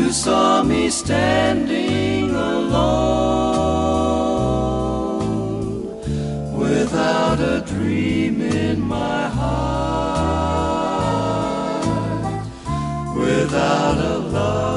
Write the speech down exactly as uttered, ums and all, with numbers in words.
You saw me standing alone, without a dream in my heart, without a love